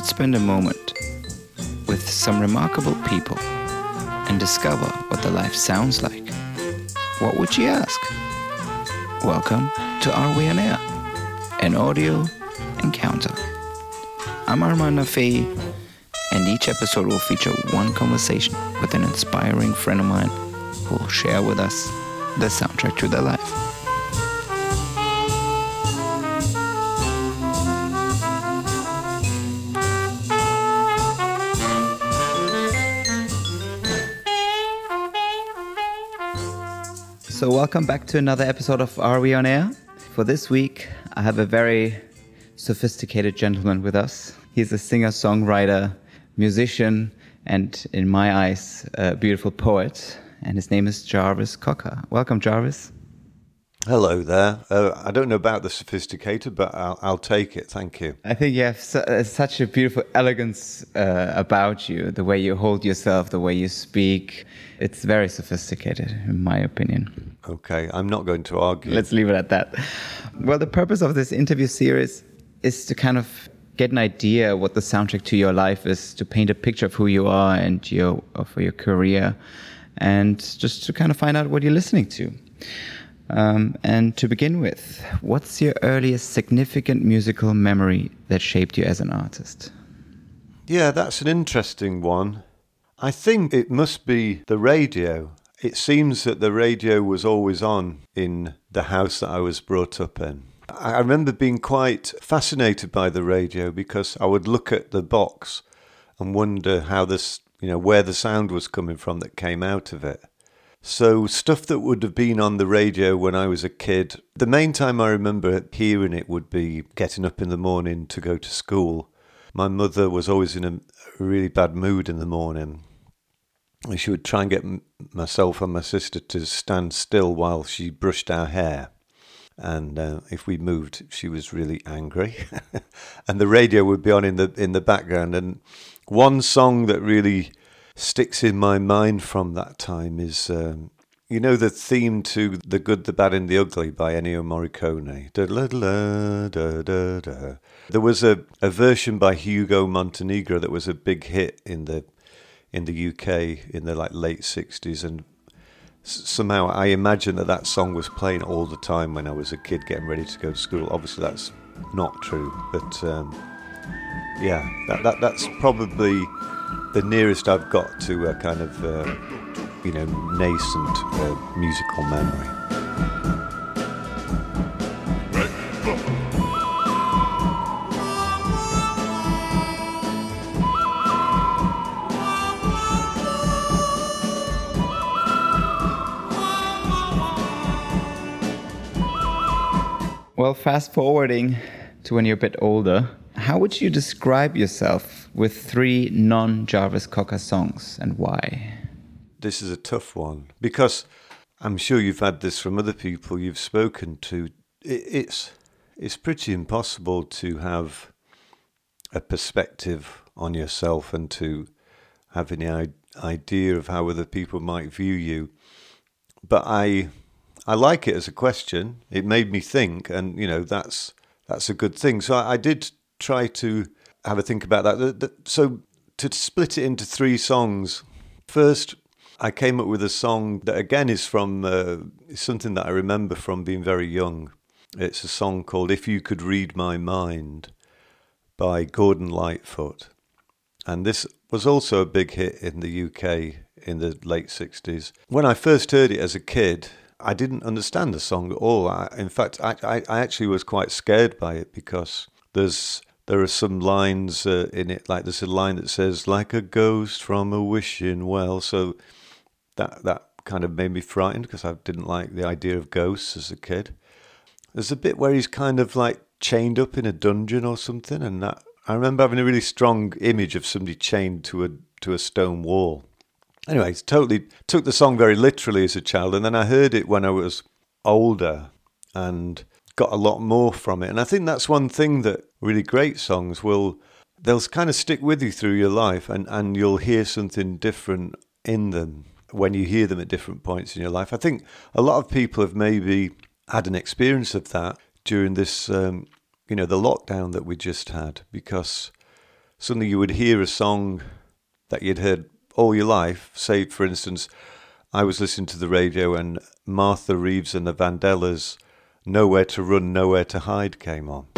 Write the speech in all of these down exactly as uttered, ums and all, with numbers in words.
could spend a moment with some remarkable people and discover what their life sounds like, what would you ask? Welcome to Are We On Air? An audio encounter. I'm Armand Nafei, and each episode will feature one conversation with an inspiring friend of mine who will share with us the soundtrack to their life. So welcome back to another episode of Are We On Air? For this week, I have a very sophisticated gentleman with us. He's a singer-songwriter, musician, and in my eyes, a beautiful poet. And his name is Jarvis Cocker. Welcome, Jarvis. Hello there. Uh, I don't know about the sophisticated, but I'll, I'll take it. Thank you. I think you have su- uh, such a beautiful elegance uh, about you, the way you hold yourself, the way you speak. It's very sophisticated, in my opinion. Okay, I'm not going to argue. Let's leave it at that. Well, the purpose of this interview series is to kind of get an idea what the soundtrack to your life is, to paint a picture of who you are and your of your career, and just to kind of find out what you're listening to. Um, and to begin with, what's your earliest significant musical memory that shaped you as an artist? Yeah, that's an interesting one. I think it must be the radio. It seems that the radio was always on in the house that I was brought up in. I remember being quite fascinated by the radio because I would look at the box and wonder how this, you know, where the sound was coming from that came out of it. So stuff that would have been on the radio when I was a kid, the main time I remember hearing it would be getting up in the morning to go to school. My mother was always in a really bad mood in the morning. And she would try and get m- myself and my sister to stand still while she brushed our hair. And uh, if we moved, she was really angry. And the radio would be on in the in the background. And one song that really sticks in my mind from that time is, um, you know, the theme to The Good, the Bad and the Ugly by Ennio Morricone. Da, da, da, da, da, da. There was a, a version by Hugo Montenegro that was a big hit in the in the U K in the like late sixties, and s- somehow I imagine that that song was playing all the time when I was a kid getting ready to go to school. Obviously that's not true, but um, yeah, that, that that's probably the nearest I've got to a kind of, uh, you know, nascent uh, musical memory. Well, fast forwarding to when you're a bit older, how would you describe yourself with three non-Jarvis Cocker songs, and why? This is a tough one because I'm sure you've had this from other people you've spoken to. It, it's it's pretty impossible to have a perspective on yourself and to have any I- idea of how other people might view you. But I I like it as a question. It made me think, and you know that's that's a good thing. So I, I did try to have a think about that. The, the, so to split it into three songs, first I came up with a song that again is from uh, something that I remember from being very young. It's a song called If You Could Read My Mind by Gordon Lightfoot. And this was also a big hit in the U K in the late sixties. When I first heard it as a kid, I didn't understand the song at all. I, in fact, I, I, I actually was quite scared by it because there's there are some lines uh, in it, like there's a line that says, like a ghost from a wishing well. So that that kind of made me frightened because I didn't like the idea of ghosts as a kid. There's a bit where he's kind of like chained up in a dungeon or something, and that I remember having a really strong image of somebody chained to a to a stone wall. Anyway, totally took the song very literally as a child, and then I heard it when I was older and got a lot more from it. And I think that's one thing that really great songs will, they'll kind of stick with you through your life, and, and you'll hear something different in them when you hear them at different points in your life. I think a lot of people have maybe had an experience of that during this, um, you know, the lockdown that we just had, because suddenly you would hear a song that you'd heard all your life. Say, for instance, I was listening to the radio and Martha Reeves and the Vandellas' Nowhere to Run, Nowhere to Hide came on.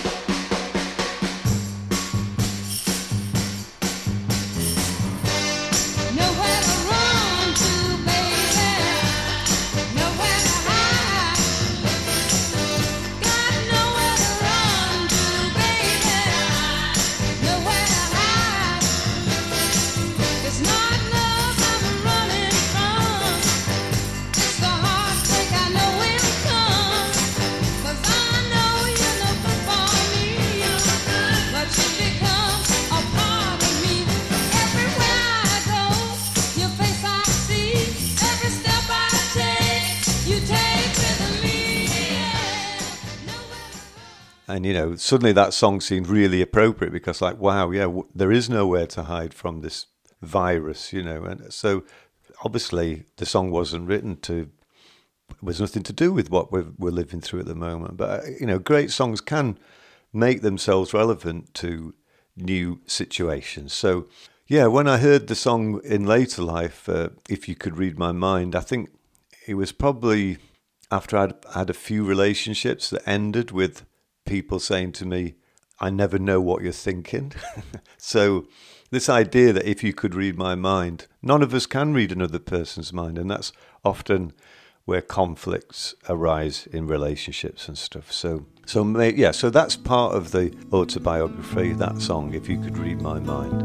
And, you know, suddenly that song seemed really appropriate because, like, wow, yeah, w- there is nowhere to hide from this virus, you know. And so, obviously, the song wasn't written to, it was nothing to do with what we're, we're living through at the moment. But, you know, great songs can make themselves relevant to new situations. So, yeah, when I heard the song in later life, uh, If You Could Read My Mind, I think it was probably after I'd had a few relationships that ended with people saying to me, I never know what you're thinking. So this idea that if you could read my mind, none of us can read another person's mind. And that's often where conflicts arise in relationships and stuff. So, so yeah, so that's part of the autobiography, that song, If You Could Read My Mind.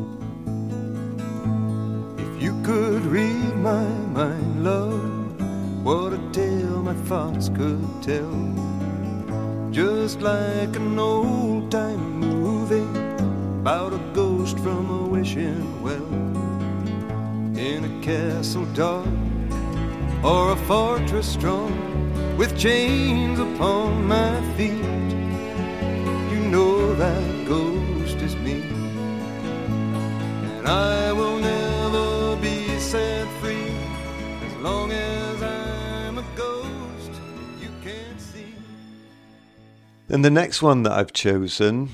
If you could read my mind, love, what a tale my thoughts could tell. Just like an old-time movie about a ghost from a wishing well, in a castle dark or a fortress strong with chains upon my feet. You know that ghost is me, and I will never be set free as long as I'm a ghost you can't see. And the next one that I've chosen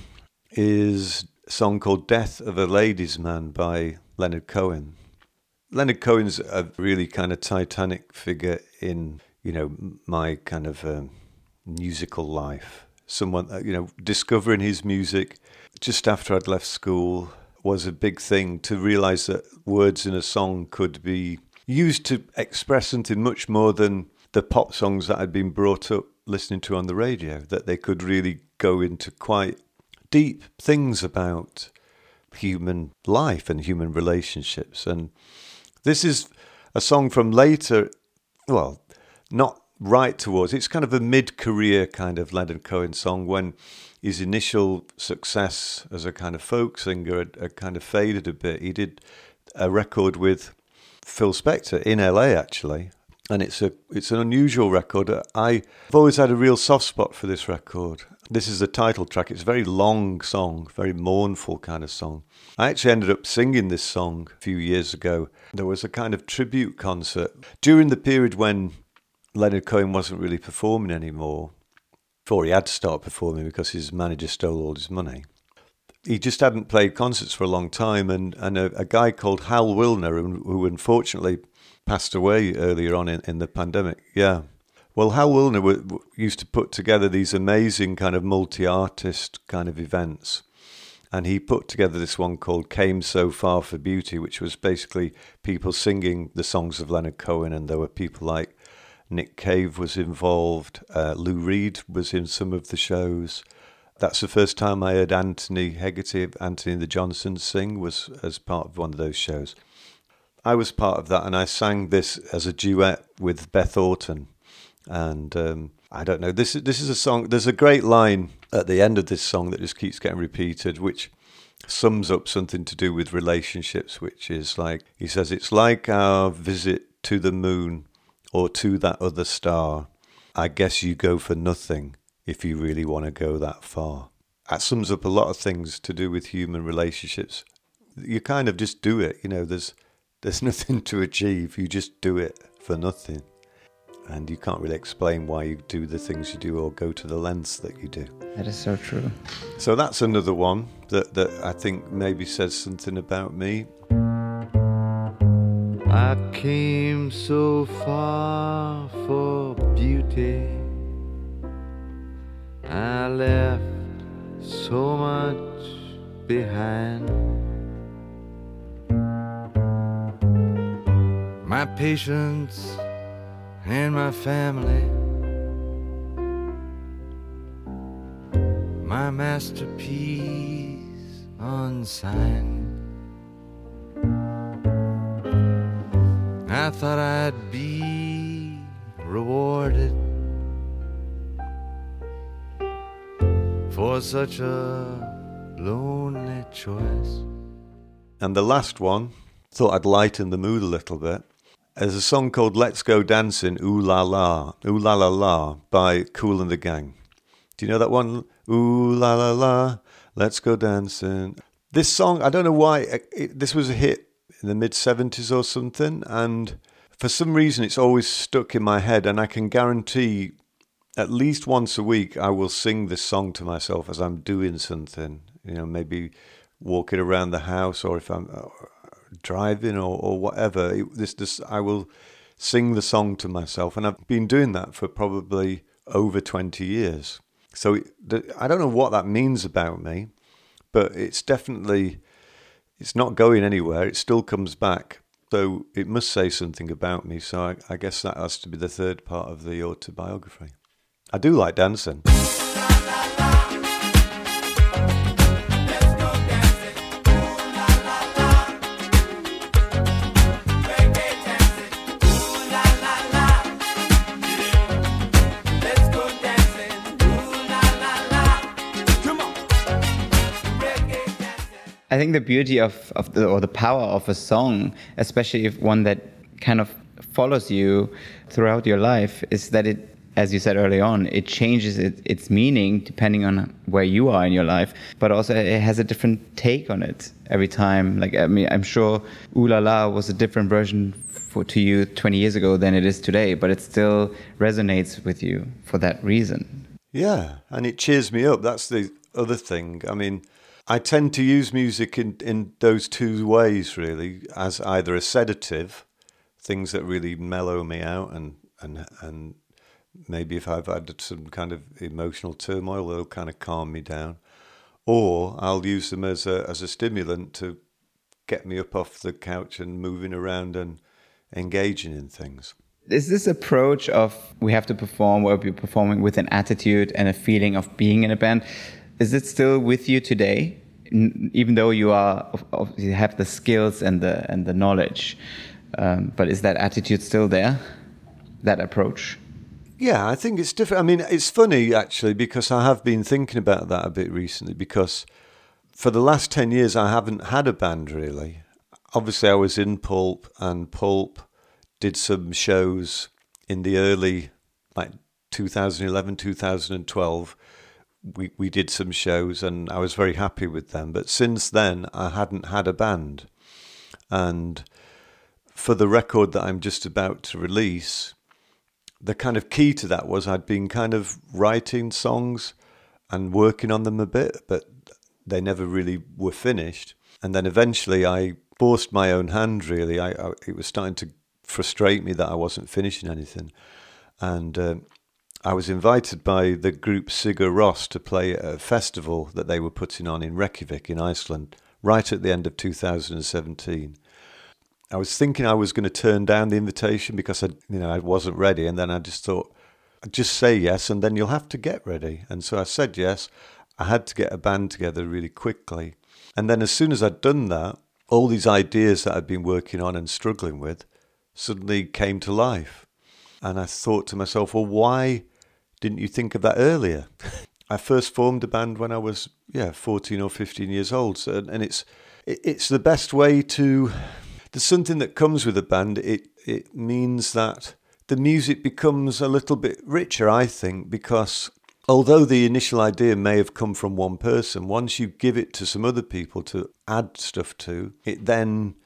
is a song called Death of a Ladies' Man by Leonard Cohen. Leonard Cohen's a really kind of titanic figure in, you know, my kind of um, musical life. Someone, you know, discovering his music just after I'd left school was a big thing, to realise that words in a song could be used to express something much more than the pop songs that I'd been brought up listening to on the radio, that they could really go into quite deep things about human life and human relationships. And this is a song from later, well, not right towards, it's kind of a mid-career kind of Leonard Cohen song, when his initial success as a kind of folk singer had, had kind of faded a bit. He did a record with Phil Spector in L A, actually. And it's a it's an unusual record. I've always had a real soft spot for this record. This is the title track. It's a very long song, very mournful kind of song. I actually ended up singing this song a few years ago. There was a kind of tribute concert during the period when Leonard Cohen wasn't really performing anymore, before he had to start performing because his manager stole all his money. He just hadn't played concerts for a long time, and, and a, a guy called Hal Wilner, who, who unfortunately passed away earlier on in, in the pandemic. Yeah. Well, Hal Wilner w- w- used to put together these amazing kind of multi-artist kind of events. And he put together this one called Came So Far for Beauty, which was basically people singing the songs of Leonard Cohen. And there were people like Nick Cave was involved. Uh, Lou Reed was in some of the shows. That's the first time I heard Anthony Hegarty, Anthony and the Johnsons sing, was as part of one of those shows. I was part of that, and I sang this as a duet with Beth Orton. And um, I don't know, this is, this is a song, there's a great line at the end of this song that just keeps getting repeated, which sums up something to do with relationships, which is like, he says, it's like our visit to the moon or to that other star. I guess you go for nothing if you really want to go that far. That sums up a lot of things to do with human relationships. You kind of just do it, you know, there's There's nothing to achieve. You just do it for nothing. and you can't really explain why you do the things you do or go to the lengths that you do. That is so true. So that's another one that, that I think maybe says something about me. I came so far for beauty, I left so much behind. My patience and my family, my masterpiece unsigned. I thought I'd be rewarded for such a lonely choice. And the last one, thought I'd lighten the mood a little bit. There's a song called Let's Go Dancing, Ooh La La, Ooh La La La by Kool and the Gang. Do you know that one? Ooh La La La, Let's Go Dancing. This song, I don't know why, it, it, this was a hit in the mid-seventies or something, and for some reason it's always stuck in my head, and I can guarantee at least once a week I will sing this song to myself as I'm doing something, you know, maybe walking around the house, or if I'm uh, driving or, or whatever. It, this, this, I will sing the song to myself, and I've been doing that for probably over twenty years. So the, I don't know what that means about me, but it's definitely, it's not going anywhere. It still comes back. So it must say something about me. So I, I guess that has to be the third part of the autobiography. I do like dancing. I think the beauty of, of the, or the power of a song, especially if one that kind of follows you throughout your life, is that it, as you said early on, it changes it, its meaning depending on where you are in your life, but also it has a different take on it every time. Like, I mean, I'm sure Ooh La La was a different version for, to you twenty years ago than it is today, but it still resonates with you for that reason. Yeah, and it cheers me up. That's the other thing. I mean, I tend to use music in, in those two ways, really, as either a sedative, things that really mellow me out, and and and maybe if I've had some kind of emotional turmoil, they'll kind of calm me down, or I'll use them as a as a stimulant to get me up off the couch and moving around and engaging in things. Is this approach of we have to perform, or we're performing with an attitude and a feeling of being in a band, is it still with you today, even though you are you have the skills and the and the knowledge? Um, but is that attitude still there? That approach? Yeah, I think it's different. I mean, it's funny actually, because I have been thinking about that a bit recently. Because for the last ten years, I haven't had a band really. Obviously, I was in Pulp, and Pulp did some shows in the early, like two thousand eleven, two thousand twelve. We we did some shows and I was very happy with them. But since then, I hadn't had a band. And for the record that I'm just about to release, the kind of key to that was I'd been kind of writing songs and working on them a bit, but they never really were finished. And then eventually I forced my own hand, really. I, I it was starting to frustrate me that I wasn't finishing anything. And Uh, I was invited by the group Sigur Rós to play at a festival that they were putting on in Reykjavik in Iceland, right at the end of two thousand seventeen. I was thinking I was going to turn down the invitation because I, you know, I wasn't ready, and then I just thought, I'd just say yes, and then you'll have to get ready. And so I said yes. I had to get a band together really quickly, and then as soon as I'd done that, all these ideas that I'd been working on and struggling with suddenly came to life. And I thought to myself, well, why didn't you think of that earlier? I first formed a band when I was, yeah, fourteen or fifteen years old. So, and it's it's the best way to, there's something that comes with a band. It, it means that the music becomes a little bit richer, I think, because although the initial idea may have come from one person, once you give it to some other people to add stuff to, it then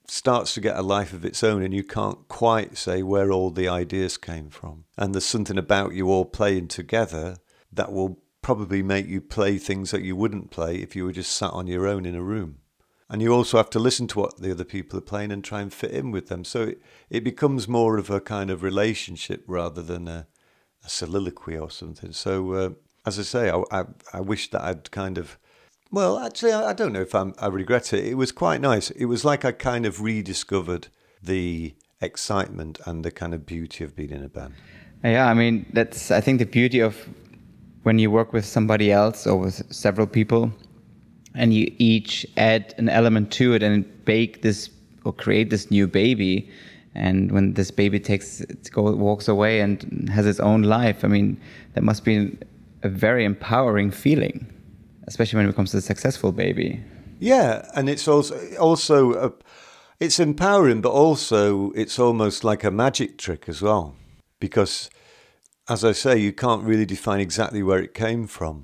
starts to get a life of its own, and you can't quite say where all the ideas came from. And there's something about you all playing together that will probably make you play things that you wouldn't play if you were just sat on your own in a room. And you also have to listen to what the other people are playing and try and fit in with them. So it, it becomes more of a kind of relationship rather than a, a soliloquy or something. So, uh, as I say, I, I, I wish that I'd kind of... Well, actually, I, I don't know if I'm, I regret it. It was quite nice. It was like I kind of rediscovered the excitement and the kind of beauty of being in a band. Yeah, I mean, that's, I think, the beauty of when you work with somebody else or with several people, and you each add an element to it and bake this or create this new baby. And when this baby takes, it go, walks away and has its own life, I mean, that must be a very empowering feeling, especially when it comes to a successful baby. Yeah, and it's also also a, it's empowering, but also it's almost like a magic trick as well, because, as I say, you can't really define exactly where it came from.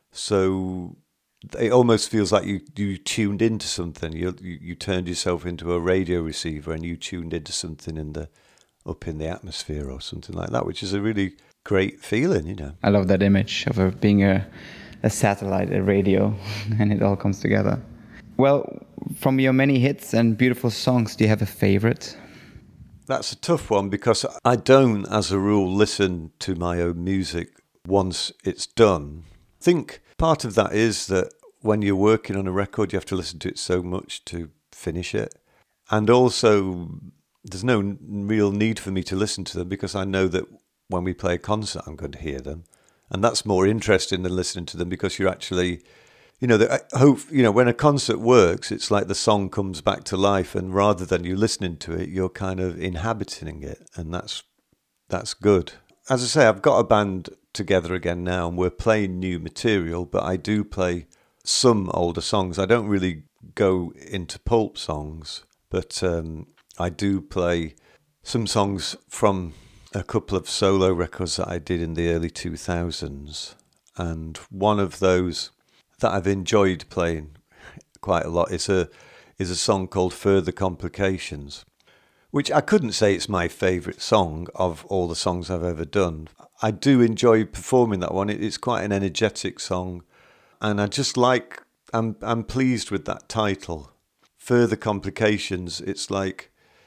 So it almost feels like you, you tuned into something. You, you you turned yourself into a radio receiver and you tuned into something in the up in the atmosphere or something like that, which is a really great feeling, you know. I love that image of a, being a, a satellite, a radio, and it all comes together. Well, from your many hits and beautiful songs, do you have a favorite? That's a tough one because I don't, as a rule, listen to my own music once it's done. I think part of that is that when you're working on a record, you have to listen to it so much to finish it. And also, there's no real need for me to listen to them because I know that when we play a concert, I'm going to hear them. And that's more interesting than listening to them because you're actually, you know, the, I hope, you know, when a concert works, it's like the song comes back to life, and rather than you listening to it, you're kind of inhabiting it, and that's that's good. As I say, I've got a band together again now, and we're playing new material, but I do play some older songs. I don't really go into pulp songs, but um, I do play some songs from a couple of solo records that I did in the early two thousands, and one of those that I've enjoyed playing quite a lot is a is a song called Further Complications, which I couldn't say it's my favourite song of all the songs I've ever done. I do enjoy performing that one. It's quite an energetic song, and I just like, I'm I'm pleased with that title, Further Complications. It's like,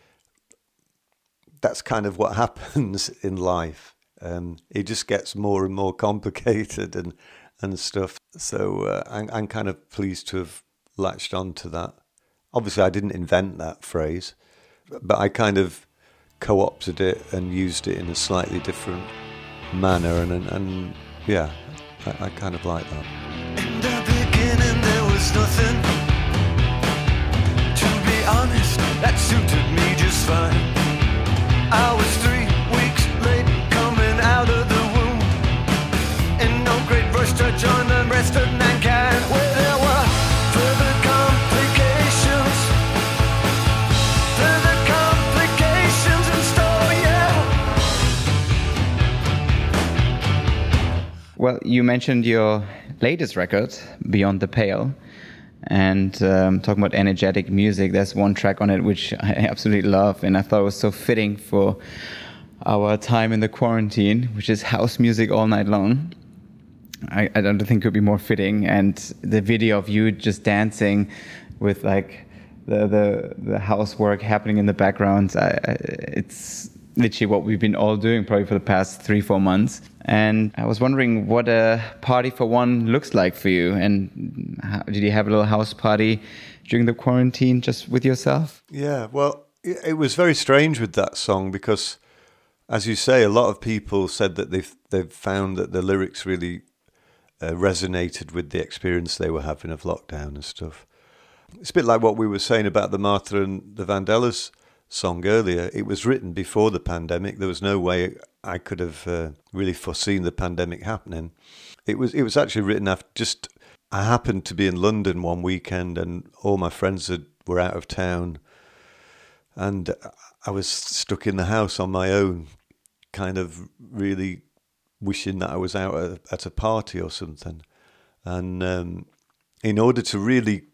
that's kind of what happens in life. Um, it just gets more and more complicated and and stuff. So uh, I'm, I'm kind of pleased to have latched on to that. Obviously, I didn't invent that phrase, but I kind of co-opted it and used it in a slightly different manner. And, and, and yeah, I, I kind of like that. In the beginning, there was nothing. To be honest, that suited me just fine. I was three weeks late coming out of the womb. In no great rush to join the rest of mankind, where there were further complications, further complications in store, yeah. Well, you mentioned your latest record, Beyond the Pale, and um, talking about energetic music, there's one track on it which I absolutely love, and I thought it was so fitting for our time in the quarantine, which is house music all night long. I, I don't think it could be more fitting, and the video of you just dancing with like the the, the housework happening in the background, I, I, it's literally what we've been all doing probably for the past three, four months. And I was wondering what a party for one looks like for you. And how, did you have a little house party during the quarantine just with yourself? Yeah, well, it, it was very strange with that song because, as you say, a lot of people said that they've, they've found that the lyrics really uh, resonated with the experience they were having of lockdown and stuff. It's a bit like what we were saying about the Martha and the Vandellas song earlier. It was written before the pandemic. There was no way I could have uh, really foreseen the pandemic happening. It was it was actually written after just, I happened to be in London one weekend and all my friends had, were out of town, and I was stuck in the house on my own, kind of really wishing that I was out at, at a party or something. And um, in order to really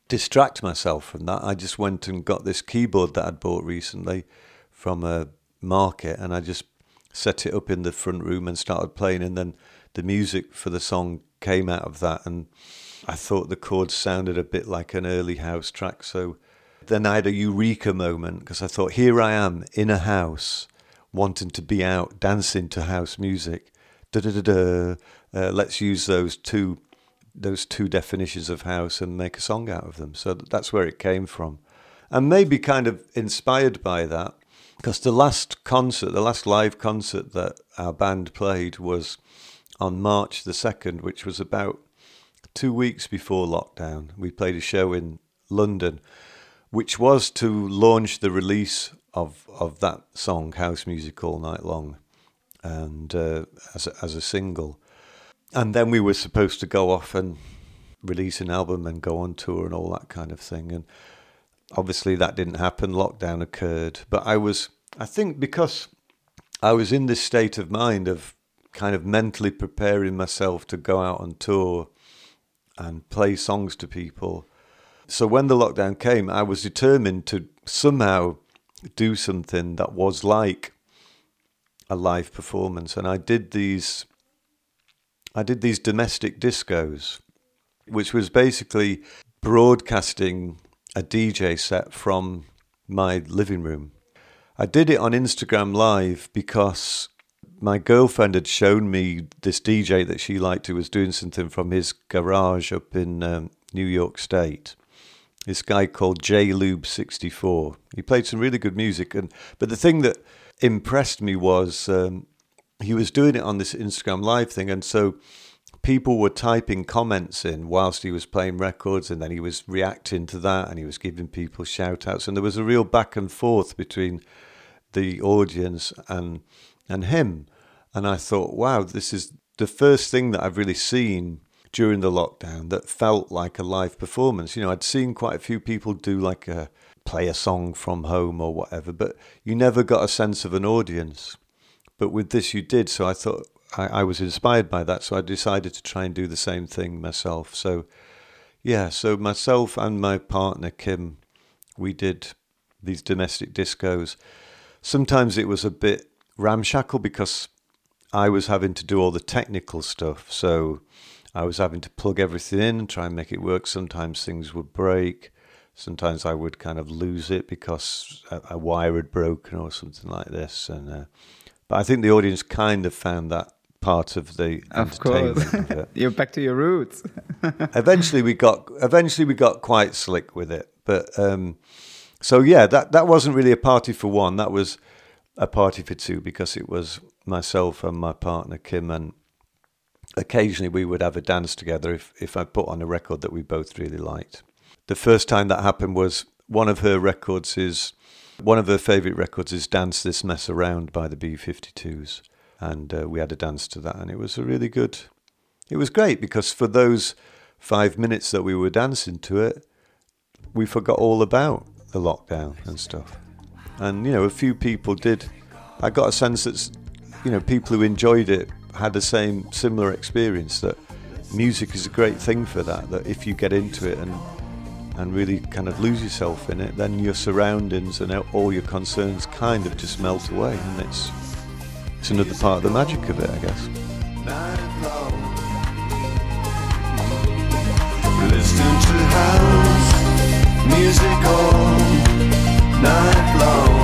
distract myself from that, I just went and got this keyboard that I'd bought recently from a market, and I just set it up in the front room and started playing, and then the music for the song came out of that, and I thought the chords sounded a bit like an early house track. So then I had a eureka moment, because I thought, here I am in a house wanting to be out dancing to house music. Da da da da. Uh, let's use those two those two definitions of house and make a song out of them. So that's where it came from. And maybe kind of inspired by that, because the last concert, the last live concert that our band played was on March the second, which was about two weeks before lockdown. We played a show in London, which was to launch the release of, of that song, House Music All Night Long, and uh, as a, as a single. And then we were supposed to go off and release an album and go on tour and all that kind of thing. And obviously that didn't happen. Lockdown occurred. But I was, I think because I was in this state of mind of kind of mentally preparing myself to go out on tour and play songs to people. So when the lockdown came, I was determined to somehow do something that was like a live performance. And I did these... I did these domestic discos, which was basically broadcasting a D J set from my living room. I did it on Instagram Live because my girlfriend had shown me this D J that she liked who was doing something from his garage up in um, New York State. This guy called J Lube sixty-four. He played some really good music, and but the thing that impressed me was... Um, he was doing it on this Instagram Live thing, and so people were typing comments in whilst he was playing records, and then he was reacting to that, and he was giving people shout-outs, and there was a real back and forth between the audience and and him. And I thought, wow, this is the first thing that I've really seen during the lockdown that felt like a live performance. You know, I'd seen quite a few people do like a play a song from home or whatever, but you never got a sense of an audience. But with this you did, so I thought I, I was inspired by that, so I decided to try and do the same thing myself. So, yeah, so myself and my partner, Kim, we did these domestic discos. Sometimes it was a bit ramshackle because I was having to do all the technical stuff, so I was having to plug everything in and try and make it work. Sometimes things would break. Sometimes I would kind of lose it because a, a wire had broken or something like this, and... Uh, But I think the audience kind of found that part of the of course. Of it. You're back to your roots. eventually we got eventually we got quite slick with it. But um, so yeah, that that wasn't really a party for one. That was a party for two, because it was myself and my partner Kim, and occasionally we would have a dance together if if I put on a record that we both really liked. The first time that happened was one of her records is. One of her favourite records is Dance This Mess Around by the B fifty-twos. And uh, we had a dance to that, and it was a really good... It was great, because for those five minutes that we were dancing to it, we forgot all about the lockdown and stuff. And, you know, a few people did... I got a sense that, you know, people who enjoyed it had the same, similar experience, that music is a great thing for that, that if you get into it and... and really kind of lose yourself in it, then your surroundings and all your concerns kind of just melt away, and it's it's another part of the magic of it, I guess. Listen to house music all night long.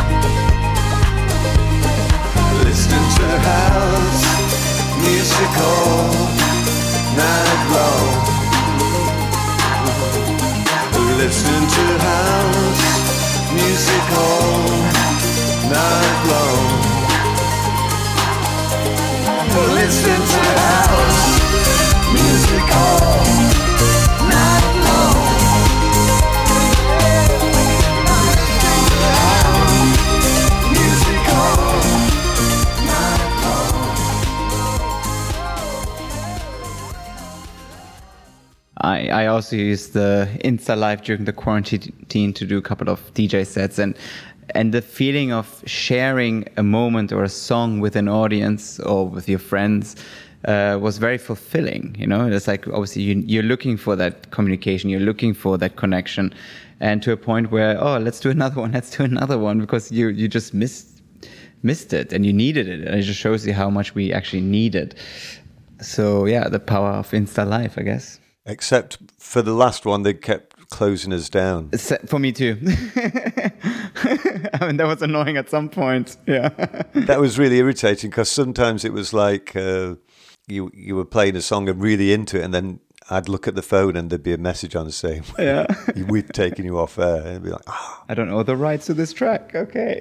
Listen to house music all night long. Listen to house music all night long. Listen to house music all night long. Music all night long. I, I also used the Insta Live during the quarantine to do a couple of D J sets, and and the feeling of sharing a moment or a song with an audience or with your friends uh, was very fulfilling. You know, it's like obviously you, you're looking for that communication, you're looking for that connection, and to a point where, oh, let's do another one, let's do another one, because you you just missed missed it and you needed it, and it just shows you how much we actually need it. So yeah, the power of Insta Live, I guess. Except for the last one, they kept closing us down. For me too. I mean, that was annoying at some point. Yeah. That was really irritating, because sometimes it was like uh, you you were playing a song and really into it, and then I'd look at the phone and there'd be a message on saying, yeah, we've taken you off air. And it'd be like, oh. I don't know the rights to this track. Okay.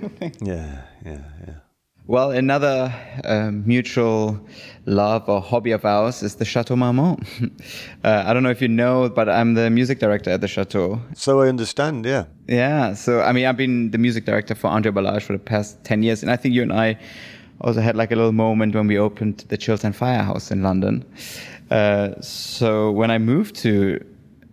yeah, yeah, yeah. Well, another uh, mutual love or hobby of ours is the Chateau Marmont. uh, I don't know if you know, but I'm the music director at the Chateau. So I understand, yeah. Yeah, so I mean, I've been the music director for André Balázs for the past ten years, and I think you and I also had like a little moment when we opened the Chiltern Firehouse in London. Uh, so when I moved to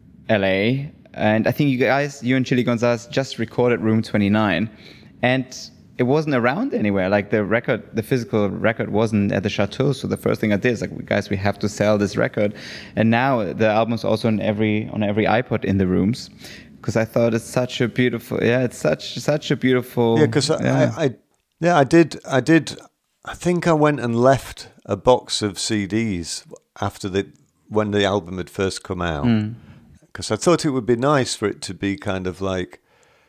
L A, and I think you guys, you and Chili Gonzalez just recorded Room twenty-nine, and it wasn't around anywhere. Like the record, the physical record wasn't at the Chateau. So the first thing I did is like, guys, we have to sell this record. And now the album's also on every on every iPod in the rooms, because I thought it's such a beautiful, yeah, it's such such a beautiful. Yeah, because yeah. I, I, yeah, I did, I did. I think I went and left a box of C Ds after the when the album had first come out, because mm. I thought it would be nice for it to be kind of like,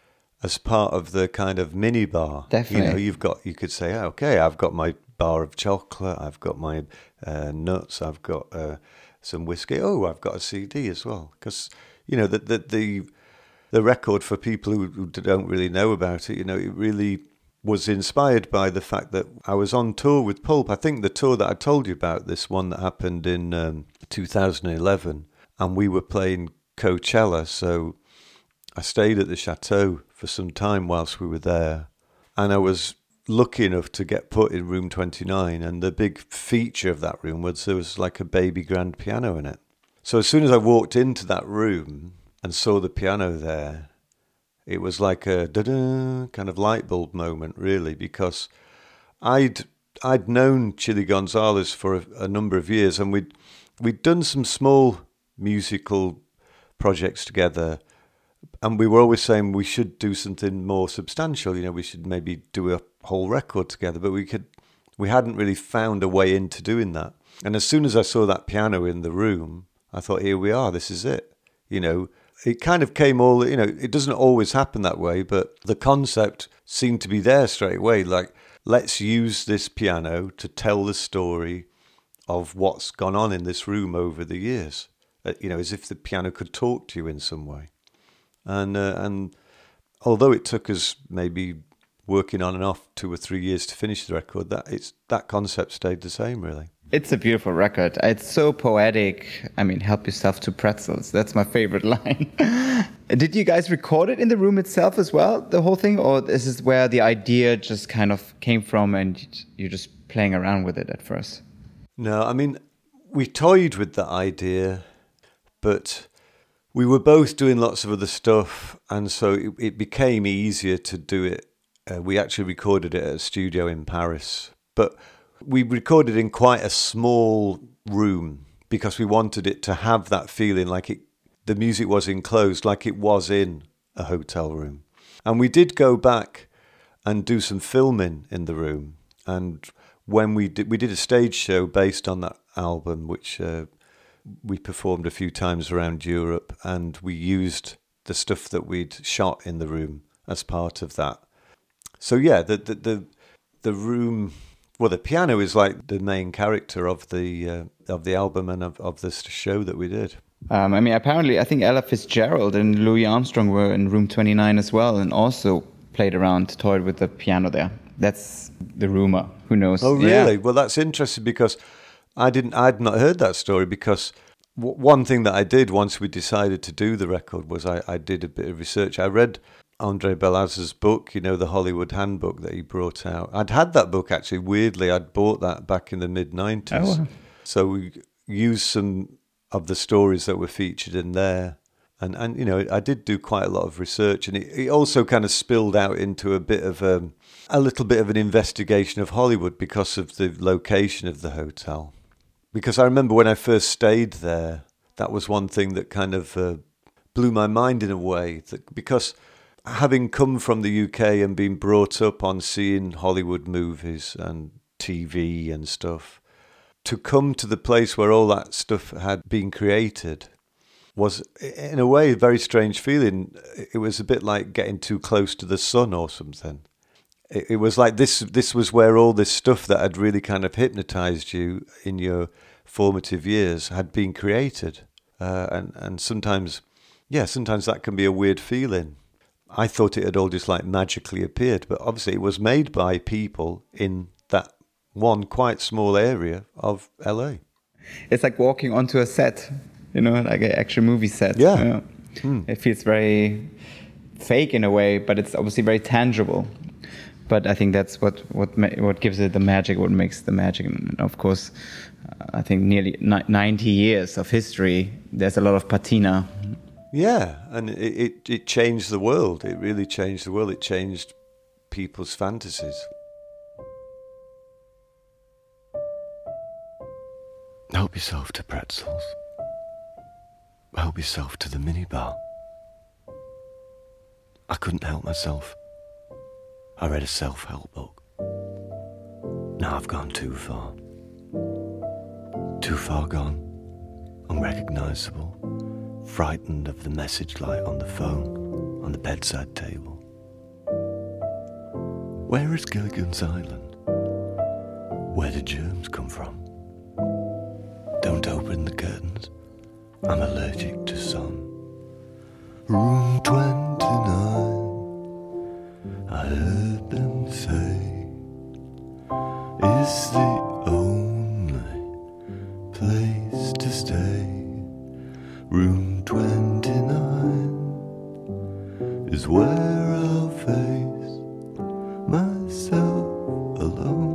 as part of the kind of mini bar. Definitely. You know, you've got, you could say, oh, okay, I've got my bar of chocolate, I've got my uh, nuts, I've got uh, some whiskey. Oh, I've got a C D as well. Because, you know, the, the the the record, for people who, who don't really know about it, you know, it really was inspired by the fact that I was on tour with Pulp. I think the tour that I told you about, this one that happened in um, two thousand eleven, and we were playing Coachella, so I stayed at the Chateau for some time whilst we were there, and I was lucky enough to get put in Room twenty-nine, and the big feature of that room was there was like a baby grand piano in it. So as soon as I walked into that room and saw the piano there, it was like a da-da kind of light bulb moment, really, because I'd I'd known Chili Gonzalez for a, a number of years, and we'd we'd done some small musical projects together. And we were always saying we should do something more substantial. You know, we should maybe do a whole record together. But we could, we hadn't really found a way into doing that. And as soon as I saw that piano in the room, I thought, here we are. This is it. You know, it kind of came all. You know, it doesn't always happen that way, but the concept seemed to be there straight away. Like, let's use this piano to tell the story of what's gone on in this room over the years. Uh, you know, as if the piano could talk to you in some way. And uh, and although it took us maybe working on and off two or three years to finish the record, that it's that concept stayed the same, really. It's a beautiful record. It's so poetic. I mean, help yourself to pretzels. That's my favorite line. Did you guys record it in the room itself as well, the whole thing? Or is this where the idea just kind of came from and you're just playing around with it at first? No, I mean, we toyed with the idea, but we were both doing lots of other stuff, and so it, it became easier to do it. Uh, we actually recorded it at a studio in Paris, but we recorded in quite a small room because we wanted it to have that feeling like it, the music was enclosed, like it was in a hotel room. And we did go back and do some filming in the room. And when we did, we did a stage show based on that album, which uh, we performed a few times around Europe, and we used the stuff that we'd shot in the room as part of that. So yeah, the the the, the room, well, the piano is like the main character of the uh, of the album and of, of this show that we did. Um, I mean, apparently, I think Ella Fitzgerald and Louis Armstrong were in Room twenty-nine as well, and also played around, toyed with the piano there. That's the rumor. Who knows? Oh, really? Yeah. Well, that's interesting because I didn't. I'd not heard that story because w- one thing that I did once we decided to do the record was I, I did a bit of research. I read André Balázs's book, you know, the Hollywood Handbook that he brought out. I'd had that book actually. Weirdly, I'd bought that back in the mid nineties. Oh, wow. So we used some of the stories that were featured in there. And, and you know, I did do quite a lot of research, and it, it also kind of spilled out into a bit of a, a little bit of an investigation of Hollywood because of the location of the hotel. Because I remember when I first stayed there, that was one thing that kind of uh, blew my mind in a way. That, because having come from the U K and been brought up on seeing Hollywood movies and T V and stuff, to come to the place where all that stuff had been created was, in a way, a very strange feeling. It was a bit like getting too close to the sun or something. It, it was like this This was where all this stuff that had really kind of hypnotized you in your formative years had been created. Uh, and, and sometimes, yeah, sometimes that can be a weird feeling. I thought it had all just like magically appeared, but obviously it was made by people in that one quite small area of L A. It's like walking onto a set, you know, like an actual movie set. Yeah. You know? mm. It feels very fake in a way, but it's obviously very tangible. But I think that's what what what gives it the magic, what makes the magic. And of course, uh, I think nearly ninety years of history, there's a lot of patina. Yeah, and it, it, it changed the world. It really changed the world. It changed people's fantasies. Help yourself to pretzels. Help yourself to the minibar. I couldn't help myself. I read a self-help book. Now I've gone too far. Too far gone. Unrecognisable. Frightened of the message light on the phone, on the bedside table. Where is Gilligan's Island? Where do germs come from? Don't open the curtains. I'm allergic to sun. Room twenty-nine, I heard them say, is the only place to stay. Room twenty-nine is where I'll face myself alone.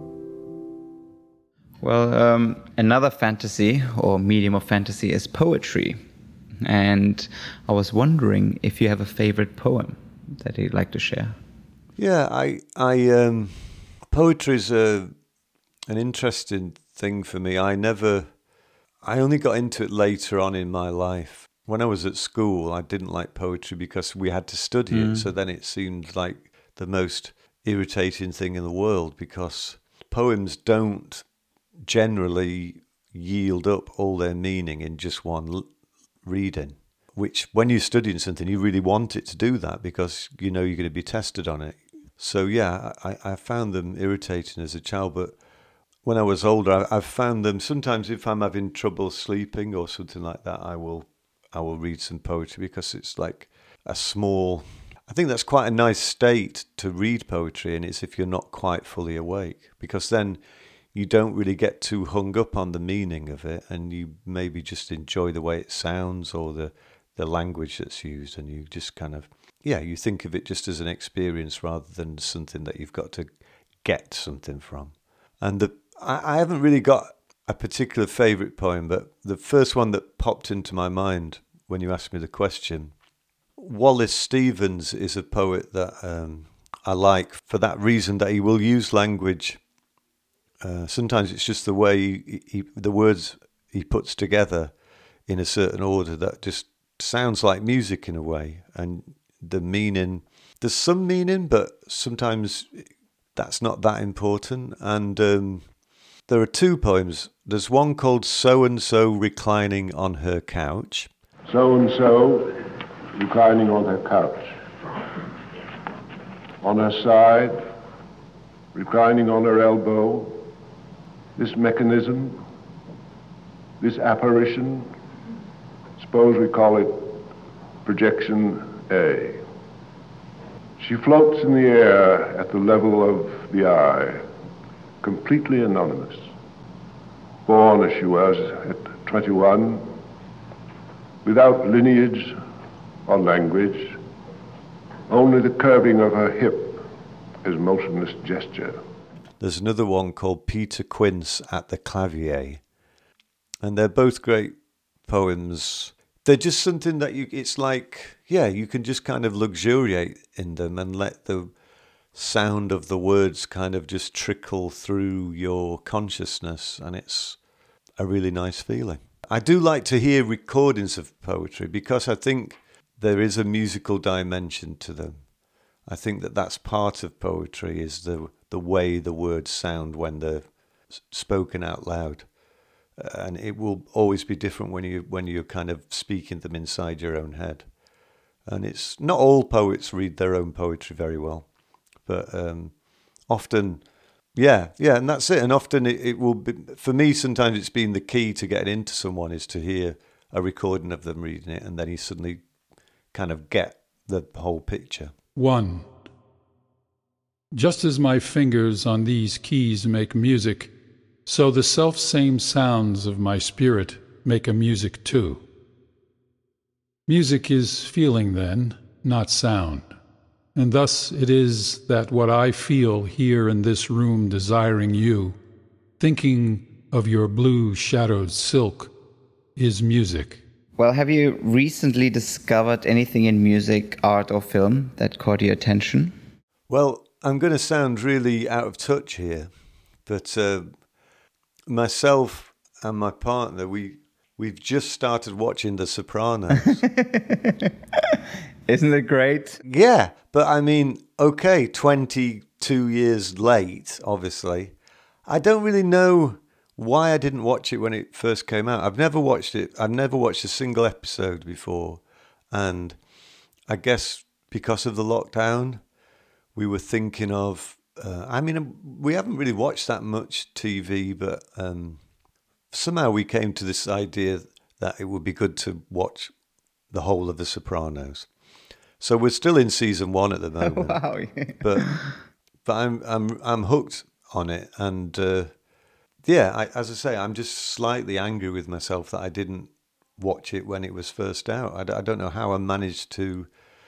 Well, um, another fantasy or medium of fantasy is poetry. And I was wondering if you have a favorite poem that you'd like to share. Yeah, I, I, um, poetry is a, an interesting thing for me. I never, I only got into it later on in my life. When I was at school, I didn't like poetry because we had to study mm. it. So then it seemed like the most irritating thing in the world, because poems don't generally yield up all their meaning in just one l- reading, which when you're studying something, you really want it to do that because you know you're going to be tested on it. So yeah, I, I found them irritating as a child, but when I was older, I, I've found them sometimes if I'm having trouble sleeping or something like that, I will I will read some poetry because it's like a small, I think that's quite a nice state to read poetry, and it's if you're not quite fully awake, because then you don't really get too hung up on the meaning of it, and you maybe just enjoy the way it sounds or the, the language that's used, and you just kind of, yeah, you think of it just as an experience rather than something that you've got to get something from. And the, I, I haven't really got a particular favourite poem, but the first one that popped into my mind when you asked me the question, Wallace Stevens is a poet that um, I like for that reason, that he will use language. Uh, sometimes it's just the way he, he, the words he puts together in a certain order that just sounds like music in a way. And the meaning, there's some meaning, but sometimes that's not that important. And um, there are two poems. There's one called So-and-so Reclining on Her Couch. So-and-so reclining on her couch. On her side, reclining on her elbow, this mechanism, this apparition, suppose we call it projection A. She floats in the air at the level of the eye, completely anonymous. Born as she was at twenty-one, without lineage or language, only the curving of her hip as motionless gesture. There's another one called Peter Quince at the Clavier. And they're both great poems. They're just something that you, it's like, yeah, you can just kind of luxuriate in them and let the sound of the words kind of just trickle through your consciousness. And it's, a really nice feeling. I do like to hear recordings of poetry because I think there is a musical dimension to them. I think that that's part of poetry, is the the way the words sound when they're spoken out loud. And it will always be different when you when you're kind of speaking them inside your own head. And it's not all poets read their own poetry very well, but um, often, yeah, yeah, and that's it. And often it, it will be, for me, sometimes it's been the key to getting into someone is to hear a recording of them reading it, and then you suddenly kind of get the whole picture. One. Just as my fingers on these keys make music, so the self-same sounds of my spirit make a music too. Music is feeling then, not sound, and thus it is that what I feel here in this room desiring you, thinking of your blue shadowed silk, is music. Well, have you recently discovered anything in music, art or film that caught your attention? Well, I'm going to sound really out of touch here, but uh, myself and my partner, we, we've just started watching The Sopranos. Isn't it great? Yeah, but I mean, okay, twenty-two years late, obviously. I don't really know why I didn't watch it when it first came out. I've never watched it. I've never watched a single episode before. And I guess because of the lockdown, we were thinking of, uh, I mean, we haven't really watched that much T V, but um, somehow we came to this idea that it would be good to watch the whole of The Sopranos. So we're still in season one at the moment. Wow. but but I'm I'm I'm hooked on it, and uh, yeah, I, as I say, I'm just slightly angry with myself that I didn't watch it when it was first out. I, I don't know how I managed to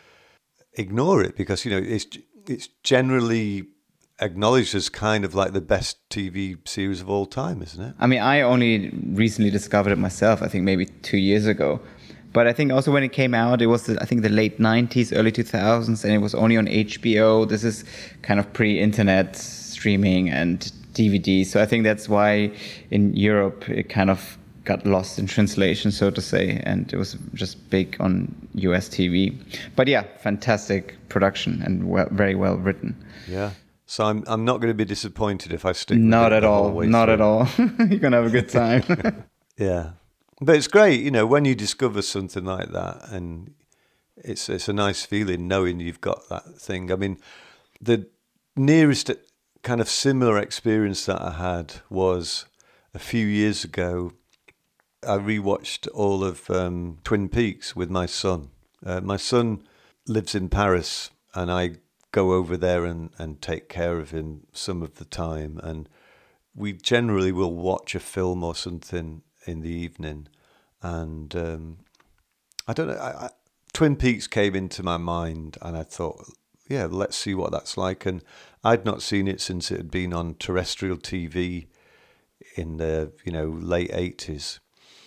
ignore it, because you know it's it's generally acknowledged as kind of like the best T V series of all time, isn't it? I mean, I only recently discovered it myself, I think maybe two years ago. But I think also when it came out, it was, the, I think, the late nineties, early two thousands, and it was only on H B O. This is kind of pre-internet streaming and D V D. So I think that's why in Europe it kind of got lost in translation, so to say, and it was just big on U S T V. But yeah, fantastic production and well, very well written. Yeah. So I'm I'm not going to be disappointed if I stick with Not it at the all. whole way Not through. at all. You're going to have a good time. Yeah. But it's great, you know, when you discover something like that, and it's it's a nice feeling knowing you've got that thing. I mean, the nearest kind of similar experience that I had was a few years ago. I rewatched all of um, Twin Peaks with my son. Uh, my son lives in Paris, and I go over there and, and take care of him some of the time. And we generally will watch a film or something in the evening, and um, I don't know, I, I, Twin Peaks came into my mind, and I thought, yeah, let's see what that's like. And I'd not seen it since it had been on terrestrial T V in the, you know, late eighties.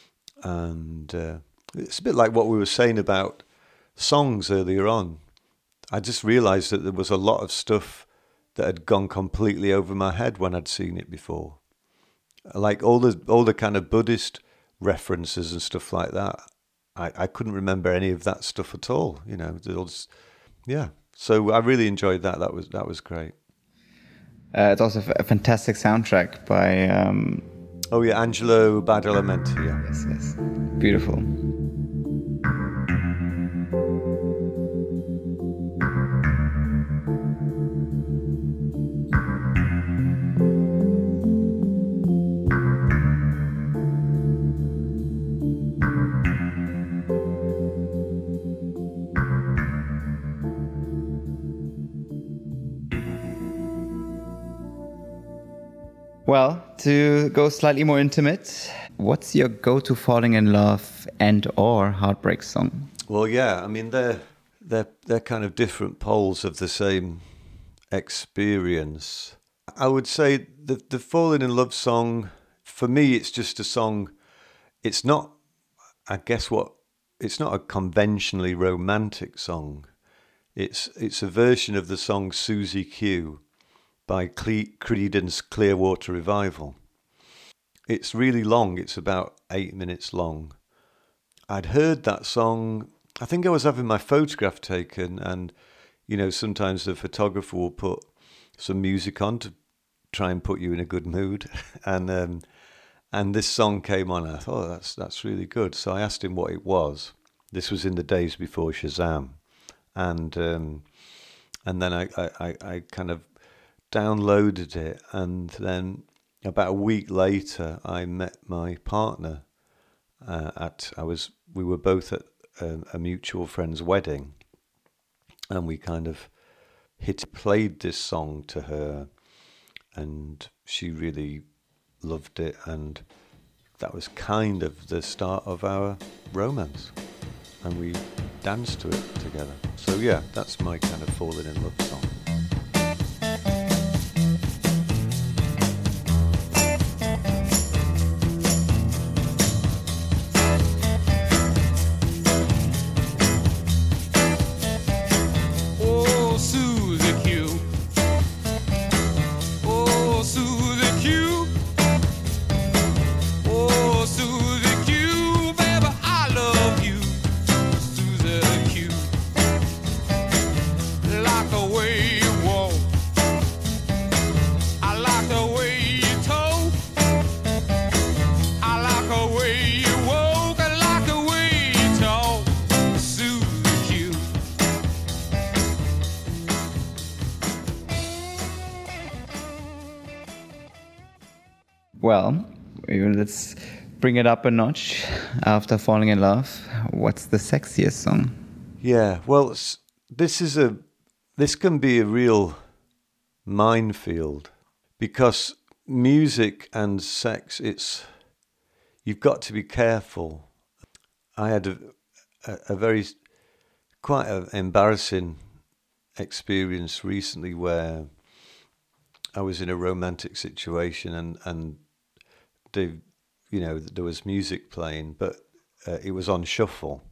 And uh, it's a bit like what we were saying about songs earlier on. I just realised that there was a lot of stuff that had gone completely over my head when I'd seen it before. Like all the all the kind of Buddhist references and stuff like that. I, I couldn't remember any of that stuff at all. You know, was, yeah. So I really enjoyed that. That was that was great. Uh, it's also a fantastic soundtrack by. Um... Oh yeah, Angelo Badalamenti. Yeah. Yes, yes, beautiful. Well, to go slightly more intimate, what's your go-to falling in love and or heartbreak song? Well, yeah, I mean, they're, they're, they're kind of different poles of the same experience. I would say the, the falling in love song, for me, it's just a song. It's not, I guess what, it's not a conventionally romantic song. It's, it's a version of the song Susie Q by Cle- Creedence Clearwater Revival. it's really long. It's about eight minutes long. I'd heard that song. I think I was having my photograph taken, and, you know, sometimes the photographer will put some music on to try and put you in a good mood. and um, and this song came on, and I thought, oh, that's, that's really good. So I asked him what it was. This was in the days before Shazam. And um, and then I, I, I kind of downloaded it, and then about a week later, I met my partner. Uh, at I was we were both at a, a mutual friend's wedding, and we kind of hit played this song to her, and she really loved it, and that was kind of the start of our romance, and we danced to it together. So yeah, that's my kind of falling in love song. Well, let's bring it up a notch. After falling in love, what's the sexiest song? Yeah, well, this is a this can be a real minefield, because music and sex, it's you've got to be careful. I had a, a, a very quite an embarrassing experience recently where I was in a romantic situation, and and the you know there was music playing, but uh, it was on shuffle,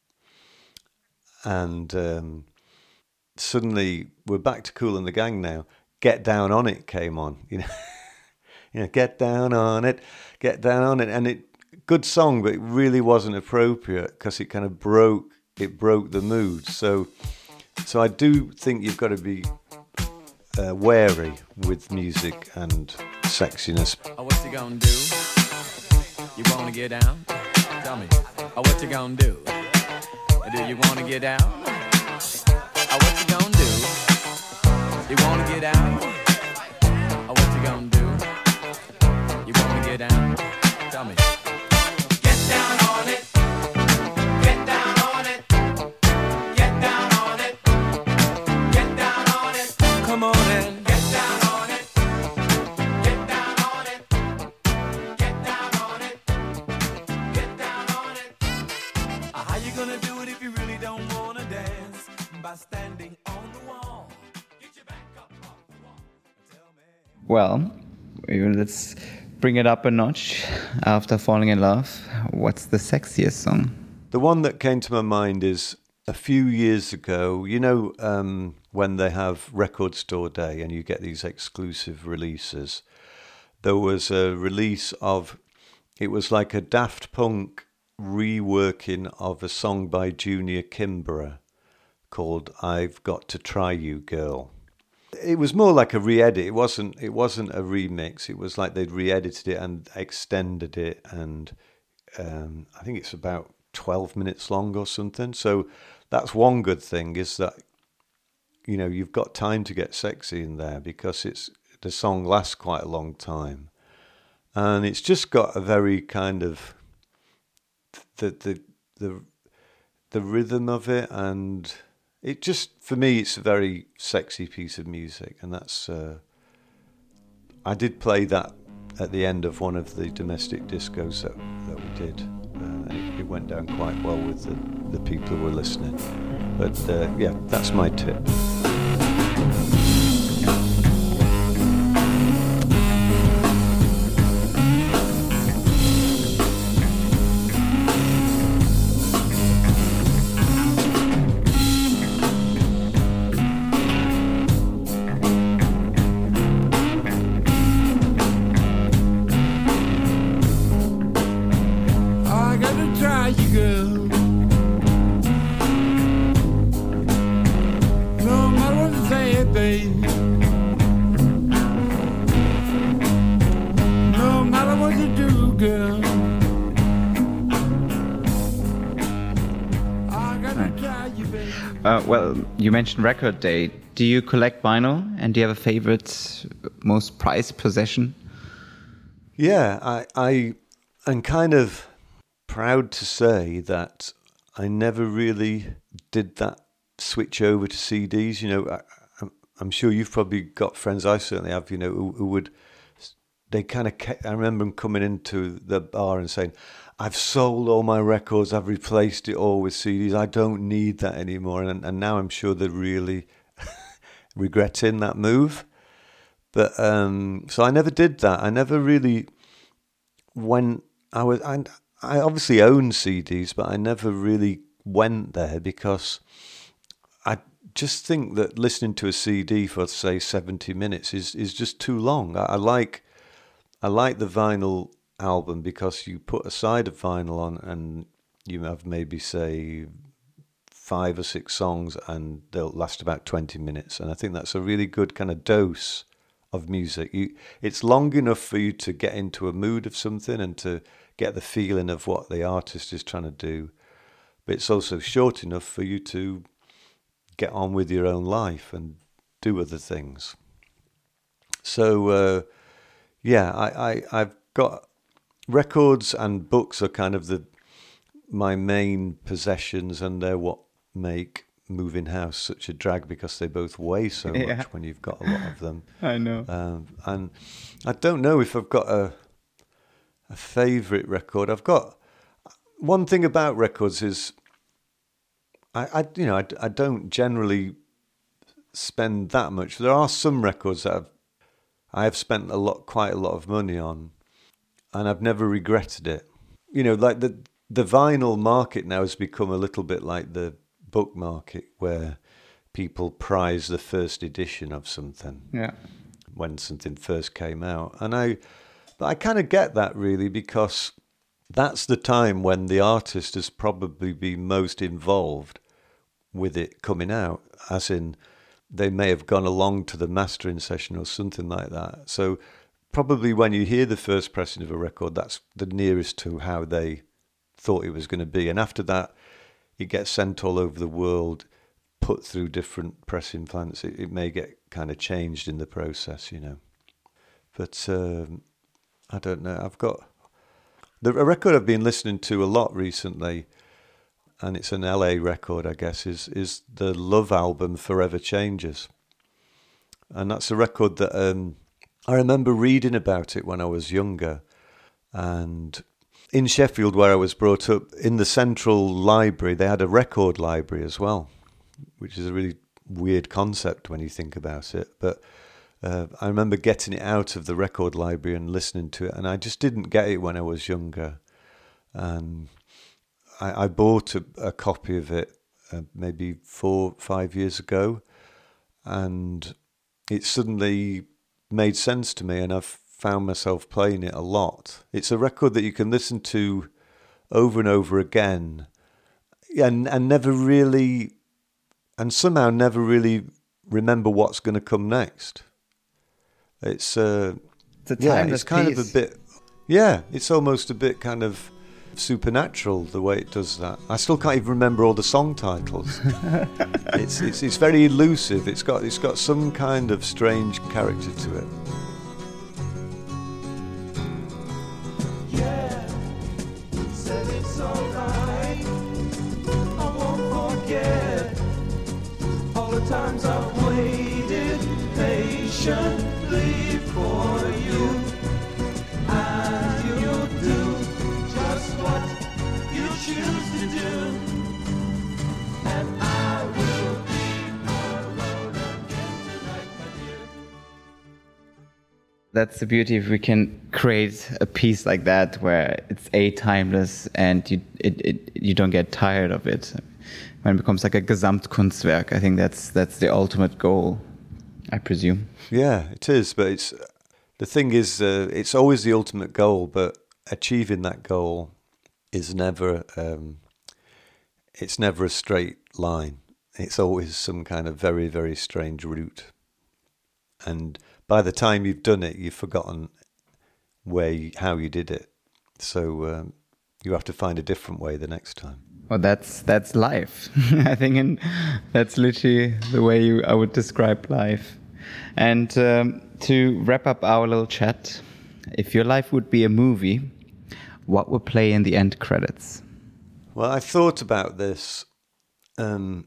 and um, suddenly we're back to Kool and the Gang now. Get Down on It came on, you know, you know, Get Down on It, Get Down on It, and it good song, but it really wasn't appropriate because it kind of broke it broke the mood. So so I do think you've got to be uh, wary with music and sexiness. Oh, what you gonna do? You wanna get down? Tell me. Oh, what you gonna do? Do you wanna get down? Oh, what you gonna do? You wanna get out? Oh, what you gonna do? You wanna get down? Tell me. Get down on it. Get down on it. Get down on it. Get down on it. Come on in. Get down on it. Get down on it. Get down on it. Get down on it. How you gonna do it if you really don't wanna dance? By standing on the wall. Get your back up off the wall. Tell me. Well, let's bring it up a notch. After falling in love, what's the sexiest song? The one that came to my mind is a few years ago, you know, um, when they have Record Store Day and you get these exclusive releases. There was a release of, it was like a Daft Punk reworking of a song by Junior Kimbrough called I've Got to Try You, Girl. It was more like a re-edit. It wasn't it wasn't a remix. It was like they'd re-edited it and extended it, and um, I think it's about twelve minutes long or something. So that's one good thing, is that, you know, you've got time to get sexy in there, because it's the song lasts quite a long time, and it's just got a very kind of the the the the rhythm of it, and it just, for me, it's a very sexy piece of music, and that's uh, I did play that at the end of one of the domestic discos that, that we did, uh, and it, it went down quite well with the, the people who were listening. But uh, yeah, that's my tip. babe. No matter what you do, girl, I gotta tell you, baby. Uh, well, you mentioned Record Day. Do you collect vinyl, and do you have a favorite, most prized possession? Yeah, I, I am kind of proud to say that I never really did that switch over to C Ds. You know, I, I'm, I'm sure you've probably got friends, I certainly have, you know, who, who would, they kind of, I remember them coming into the bar and saying, I've sold all my records, I've replaced it all with C Ds, I don't need that anymore. And, and now I'm sure they're really regretting that move. But, um, so I never did that. I never really, when I was, I, I obviously own C Ds, but I never really went there because I just think that listening to a C D for, say, seventy minutes is, is just too long. I, I like, I like the vinyl album because you put a side of vinyl on and you have maybe, say, five or six songs and they'll last about twenty minutes. And I think that's a really good kind of dose of music. You, it's long enough for you to get into a mood of something and to get the feeling of what the artist is trying to do. But it's also short enough for you to get on with your own life and do other things. So, uh, yeah, I, I, I've got records and books are kind of the my main possessions, and they're what make moving house such a drag because they both weigh so Yeah. much when you've got a lot of them. I know. Um, and I don't know if I've got a a favourite record. I've got one thing about records is I, I you know I, I don't generally spend that much. There are some records that I've I have spent a lot, quite a lot of money on, and I've never regretted it. You know, like the the vinyl market now has become a little bit like the book market, where people prize the first edition of something. Yeah. When something first came out, and I, but I kind of get that really because that's the time when the artist has probably been most involved with it coming out, as in they may have gone along to the mastering session or something like that. So probably when you hear the first pressing of a record, that's the nearest to how they thought it was going to be. And after that, it gets sent all over the world, put through different pressing plants. It, it may get kind of changed in the process, you know. But um, I don't know. I've got the a record I've been listening to a lot recently, and it's an L A record, I guess, is is the Love album Forever Changes. And that's a record that um, I remember reading about it when I was younger. And in Sheffield, where I was brought up, in the central library, they had a record library as well, which is a really weird concept when you think about it. But uh, I remember getting it out of the record library and listening to it, and I just didn't get it when I was younger. And I, I bought a, a copy of it uh, maybe four, five years ago, and it suddenly made sense to me, and I've found myself playing it a lot. It's a record that you can listen to over and over again, and and never really, and somehow never really remember what's going to come next. It's uh, It's a yeah, timeless it's kind piece. of a bit, yeah, it's almost a bit kind of supernatural the way it does that. I still can't even remember all the song titles. it's, it's it's very elusive. It's got it's got some kind of strange character to it. Yeah, said it's alright. I won't forget all the times I've waited patiently for you. And you'll do just what you choose to do. And I will be alone again tonight, my dear. That's the beauty if we can create a piece like that where it's a timeless and you it, it you don't get tired of it. When it becomes like a Gesamtkunstwerk, I think that's that's the ultimate goal, I presume. Yeah, it is. But it's the thing is, uh, it's always the ultimate goal. But achieving that goal is never. Um, it's never a straight line. It's always some kind of very very strange route And by the time you've done it, you've forgotten where you, how you did it. So um, you have to find a different way the next time. Well, that's that's life. I think and that's literally the way you, I would describe life. And um, to wrap up our little chat, if your life would be a movie, what would play in the end credits? Well, I thought about this. Um,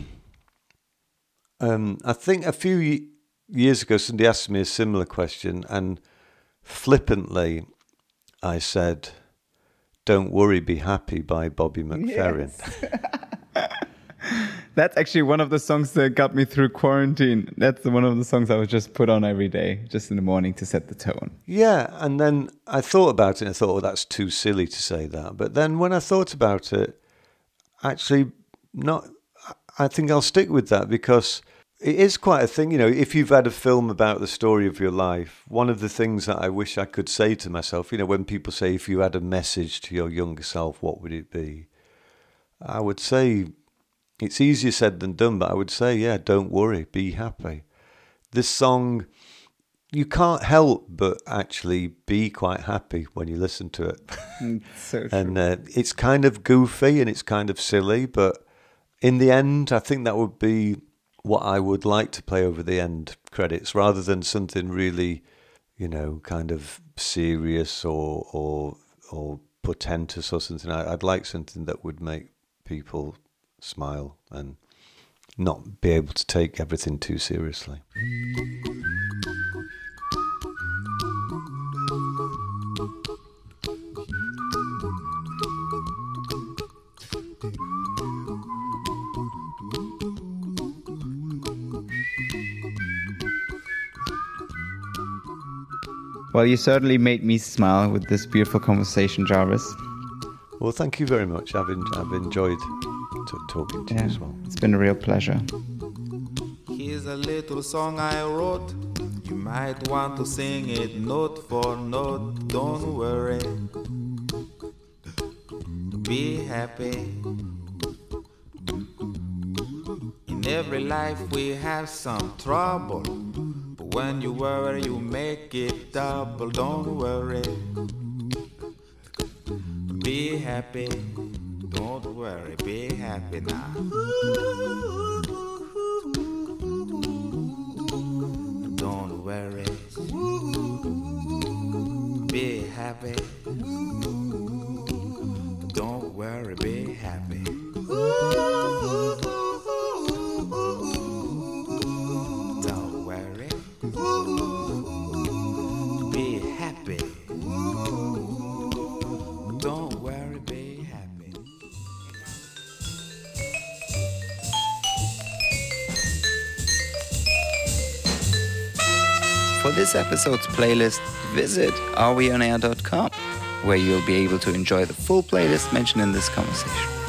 um, I think a few years ago, somebody asked me a similar question, and flippantly, I said, "Don't Worry, Be Happy" by Bobby McFerrin. Yes. That's actually one of the songs that got me through quarantine. That's one of the songs I would just put on every day, just in the morning to set the tone. Yeah, and then I thought about it and I thought, oh, that's too silly to say that. But then when I thought about it, actually, not. I think I'll stick with that because it is quite a thing. You know, if you've had a film about the story of your life, one of the things that I wish I could say to myself, you know, when people say, if you had a message to your younger self, what would it be? I would say, it's easier said than done, but I would say, yeah, don't worry, be happy. This song, you can't help but actually be quite happy when you listen to it. So true. And uh, it's kind of goofy and it's kind of silly, but in the end, I think that would be what I would like to play over the end credits, rather than something really, you know, kind of serious or or or portentous or something. I, I'd like something that would make people smile and not be able to take everything too seriously. Well, you certainly made me smile with this beautiful conversation, Jarvis. Well, thank you very much. I've en- I've enjoyed t- talking to Yeah, you as well. it's been a real pleasure. Here's a little song I wrote. You might want to sing it note for note. Don't worry. Be happy. In every life we have some trouble. But when you worry, you make it double. Don't worry. Be happy. Don't worry. Be happy now. Don't worry. Be happy. Don't worry, be happy. Don't worry. Be happy. Don't worry, be happy. For this episode's playlist, visit are we on air dot com, where you'll be able to enjoy the full playlist mentioned in this conversation.